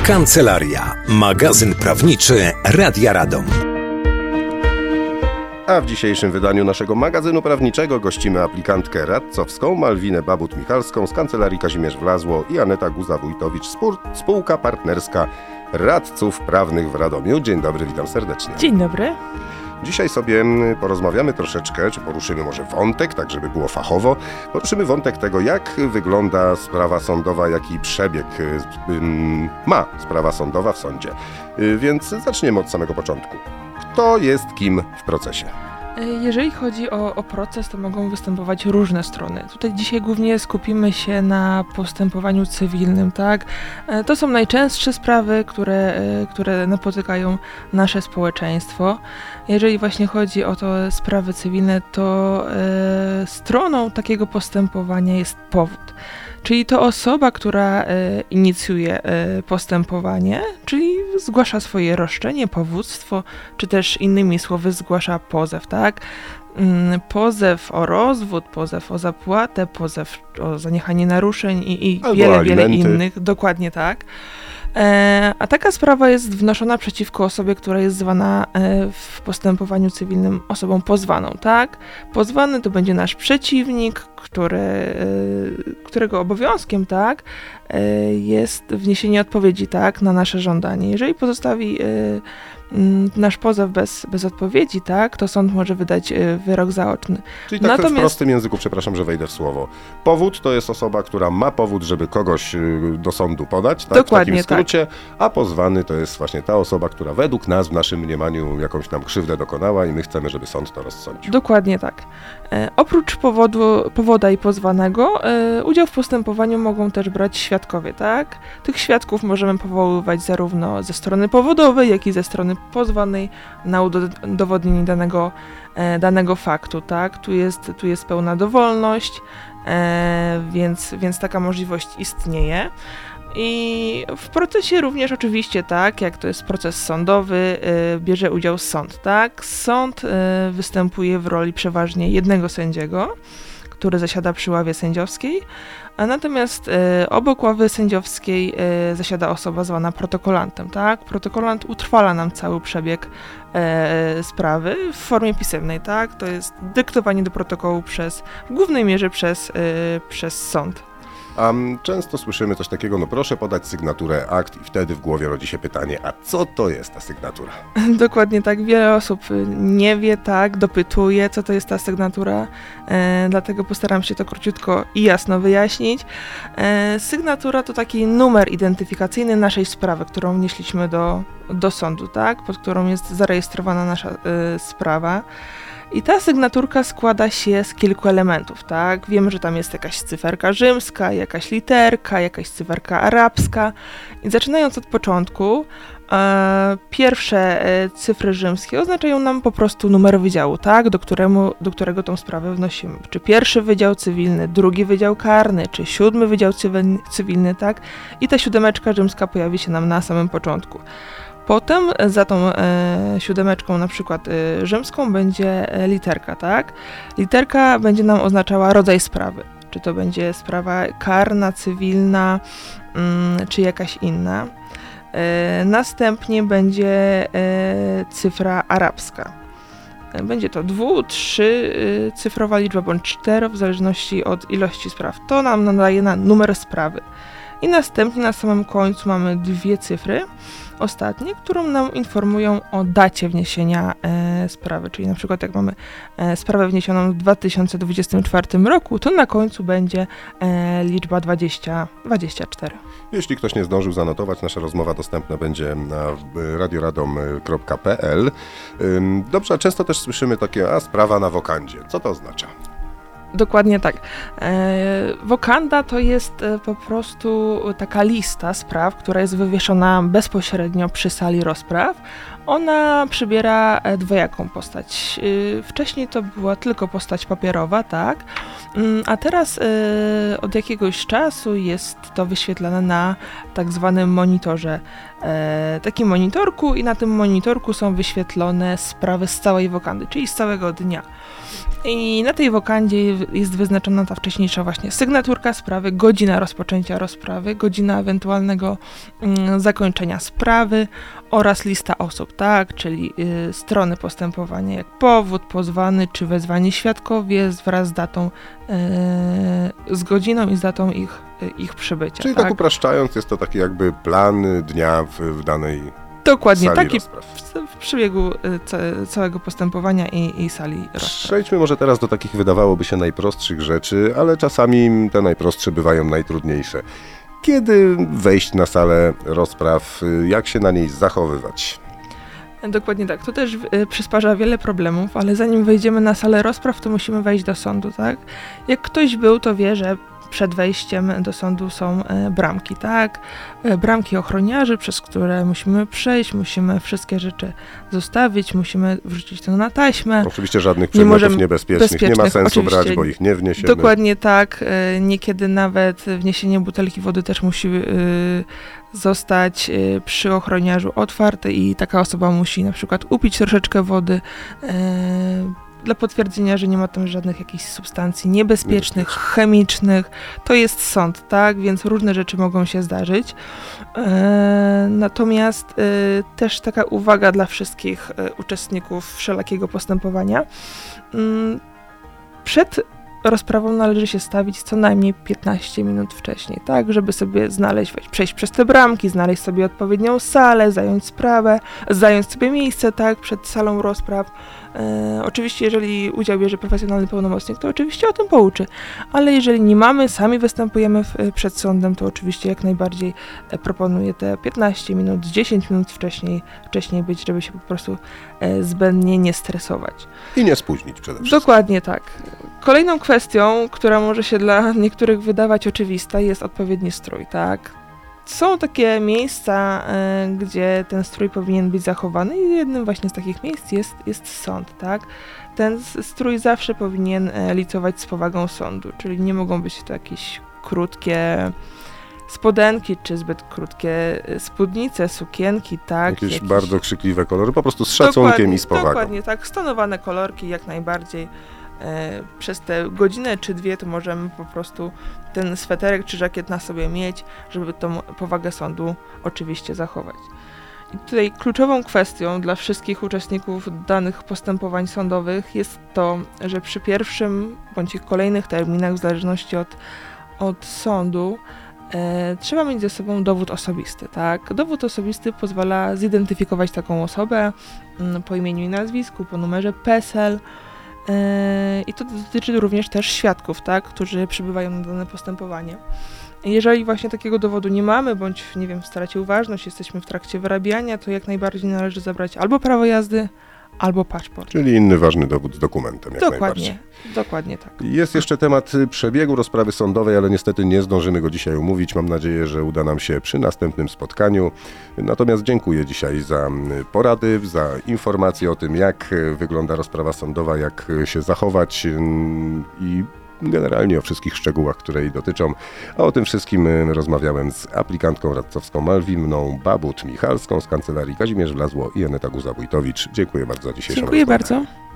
Kancelaria. Magazyn prawniczy Radia Radom. A w dzisiejszym wydaniu naszego magazynu prawniczego gościmy aplikantkę radcowską Malwinę Babut-Michalską z Kancelarii Kazimierz Wlazło i Aneta Guza-Wójtowicz, spółka partnerska radców prawnych w Radomiu. Dzień dobry, witam serdecznie. Dzień dobry. Dzisiaj sobie porozmawiamy troszeczkę, czy poruszymy może wątek, tak żeby było fachowo. Poruszymy wątek tego, jak wygląda sprawa sądowa, jaki przebieg ma sprawa sądowa w sądzie. Więc zaczniemy od samego początku. Kto jest kim w procesie? Jeżeli chodzi o proces, to mogą występować różne strony. Tutaj dzisiaj głównie skupimy się na postępowaniu cywilnym, tak? To są najczęstsze sprawy, które napotykają nasze społeczeństwo. Jeżeli właśnie chodzi o to sprawy cywilne, to stroną takiego postępowania jest powód. Czyli to osoba, która inicjuje postępowanie, czyli zgłasza swoje roszczenie, powództwo, czy też innymi słowy zgłasza pozew, tak? Pozew o rozwód, pozew o zapłatę, pozew o zaniechanie naruszeń i wiele innych. Dokładnie tak. A taka sprawa jest wnoszona przeciwko osobie, która jest zwana w postępowaniu cywilnym osobą pozwaną, tak? Pozwany to będzie nasz przeciwnik, którego obowiązkiem, tak, jest wniesienie odpowiedzi, tak, na nasze żądanie. Jeżeli pozostawi nasz pozew bez odpowiedzi, tak, to sąd może wydać wyrok zaoczny. Czyli tak w prostym języku, przepraszam, że wejdę w słowo. Powód to jest osoba, która ma powód, żeby kogoś do sądu podać, tak, dokładnie, w takim skrócie, tak. A pozwany to jest właśnie ta osoba, która według nas, w naszym mniemaniu, jakąś nam krzywdę dokonała i my chcemy, żeby sąd to rozsądził. Dokładnie tak. Oprócz powoda i pozwanego, udział w postępowaniu mogą też brać świadkowie, tak? Tych świadków możemy powoływać zarówno ze strony powodowej, jak i ze strony pozwanej na udowodnienie danego faktu, tak? Tu jest pełna dowolność, więc taka możliwość istnieje. I w procesie również oczywiście, tak, jak to jest proces sądowy, bierze udział sąd, tak? Sąd występuje w roli przeważnie jednego sędziego, który zasiada przy ławie sędziowskiej, a natomiast obok ławy sędziowskiej zasiada osoba zwana protokolantem, tak? Protokolant utrwala nam cały przebieg sprawy w formie pisemnej, tak? To jest dyktowanie do protokołu w głównej mierze przez sąd. A często słyszymy coś takiego, no proszę podać sygnaturę akt i wtedy w głowie rodzi się pytanie, a co to jest ta sygnatura? Dokładnie tak, wiele osób nie wie, tak, dopytuje, co to jest ta sygnatura, dlatego postaram się to króciutko i jasno wyjaśnić. Sygnatura to taki numer identyfikacyjny naszej sprawy, którą wnieśliśmy do sądu, tak, pod którą jest zarejestrowana nasza sprawa. I ta sygnaturka składa się z kilku elementów, tak? Wiemy, że tam jest jakaś cyferka rzymska, jakaś literka, jakaś cyferka arabska. I zaczynając od początku, pierwsze cyfry rzymskie oznaczają nam po prostu numer wydziału, tak? Do którego tą sprawę wnosimy. Czy pierwszy wydział cywilny, drugi wydział karny, czy 7 wydział cywilny, tak? I ta 7 rzymska pojawi się nam na samym początku. Potem za tą 7 na przykład rzymską będzie literka, tak? Literka będzie nam oznaczała rodzaj sprawy. Czy to będzie sprawa karna, cywilna, czy jakaś inna. Następnie będzie cyfra arabska. Będzie to 2, 3 cyfrowa liczba bądź 4 w zależności od ilości spraw. To nam nadaje na numer sprawy. I następnie na samym końcu mamy 2 cyfry, ostatnie, którą nam informują o dacie wniesienia sprawy. Czyli na przykład jak mamy sprawę wniesioną w 2024 roku, to na końcu będzie liczba 24. Jeśli ktoś nie zdążył zanotować, nasza rozmowa dostępna będzie na radioradom.pl. Dobrze, a często też słyszymy takie, sprawa na wokandzie. Co to oznacza? Dokładnie tak. Wokanda to jest po prostu taka lista spraw, która jest wywieszona bezpośrednio przy sali rozpraw. Ona przybiera dwojaką postać. Wcześniej to była tylko postać papierowa, tak? A teraz od jakiegoś czasu jest to wyświetlane na tak zwanym monitorze, takim monitorku, i na tym monitorku są wyświetlone sprawy z całej wokandy, czyli z całego dnia. I na tej wokandzie jest wyznaczona ta wcześniejsza właśnie sygnaturka sprawy, godzina rozpoczęcia rozprawy, godzina ewentualnego zakończenia sprawy oraz lista osób, tak, czyli strony postępowania, jak powód, pozwany czy wezwani świadkowie wraz z datą, z godziną i z datą ich przybycia. Czyli tak upraszczając, jest to taki jakby plan dnia w danej Dokładnie, sali taki rozpraw. w przebiegu całego postępowania i sali rozpraw. Przejdźmy może teraz do takich, wydawałoby się, najprostszych rzeczy, ale czasami te najprostsze bywają najtrudniejsze. Kiedy wejść na salę rozpraw, jak się na niej zachowywać? Dokładnie tak. To też przysparza wiele problemów, ale zanim wejdziemy na salę rozpraw, to musimy wejść do sądu, tak? Jak ktoś był, to wie, że przed wejściem do sądu są bramki, tak? Bramki ochroniarzy, przez które musimy przejść, musimy wszystkie rzeczy zostawić, musimy wrzucić to na taśmę. Oczywiście żadnych przedmiotów niebezpiecznych nie ma sensu brać, bo ich nie wniesiemy. Dokładnie tak. Niekiedy nawet wniesienie butelki wody też musi zostać przy ochroniarzu otwarte i taka osoba musi na przykład upić troszeczkę wody, dla potwierdzenia, że nie ma tam żadnych jakichś substancji niebezpiecznych, chemicznych. To jest sąd, tak? Więc różne rzeczy mogą się zdarzyć. Natomiast też taka uwaga dla wszystkich uczestników wszelakiego postępowania. Przed rozprawą należy się stawić co najmniej 15 minut wcześniej, tak? Żeby sobie przejść przez te bramki, znaleźć sobie odpowiednią salę, zająć sobie miejsce, tak? Przed salą rozpraw. Oczywiście, jeżeli udział bierze profesjonalny pełnomocnik, to oczywiście o tym pouczy, ale jeżeli nie mamy, sami występujemy przed sądem, to oczywiście jak najbardziej proponuję te 15 minut, 10 minut wcześniej być, żeby się po prostu zbędnie nie stresować. I nie spóźnić przede wszystkim. Dokładnie tak. Kolejną kwestią, która może się dla niektórych wydawać oczywista, jest odpowiedni strój, tak? Są takie miejsca, gdzie ten strój powinien być zachowany i jednym właśnie z takich miejsc jest sąd, tak? Ten strój zawsze powinien licować z powagą sądu, czyli nie mogą być to jakieś krótkie spodenki, czy zbyt krótkie spódnice, sukienki, tak? Jakieś bardzo krzykliwe kolory, po prostu z szacunkiem i z powagą. Dokładnie, tak. Stonowane kolorki jak najbardziej. Przez te godzinę czy dwie to możemy po prostu ten sweterek czy żakiet na sobie mieć, żeby tą powagę sądu oczywiście zachować. I tutaj kluczową kwestią dla wszystkich uczestników danych postępowań sądowych jest to, że przy pierwszym bądź kolejnych terminach, w zależności od sądu, trzeba mieć ze sobą dowód osobisty, tak? Dowód osobisty pozwala zidentyfikować taką osobę po imieniu i nazwisku, po numerze PESEL. I to dotyczy również też świadków, tak, którzy przybywają na dane postępowanie. Jeżeli właśnie takiego dowodu nie mamy, bądź, nie wiem, stracił ważność, jesteśmy w trakcie wyrabiania, to jak najbardziej należy zabrać albo prawo jazdy, albo paszport. Czyli inny ważny dowód z dokumentem, jak najbardziej. Dokładnie tak. Jest jeszcze temat przebiegu rozprawy sądowej, ale niestety nie zdążymy go dzisiaj omówić. Mam nadzieję, że uda nam się przy następnym spotkaniu. Natomiast dziękuję dzisiaj za porady, za informacje o tym, jak wygląda rozprawa sądowa, jak się zachować i generalnie o wszystkich szczegółach, które jej dotyczą. A o tym wszystkim rozmawiałem z aplikantką radcowską Malwinną Babut-Michalską z kancelarii Kazimierz Wlazło i Aneta Guza-Wójtowicz. Dziękuję bardzo za dzisiejszą rozmowę. Dziękuję bardzo.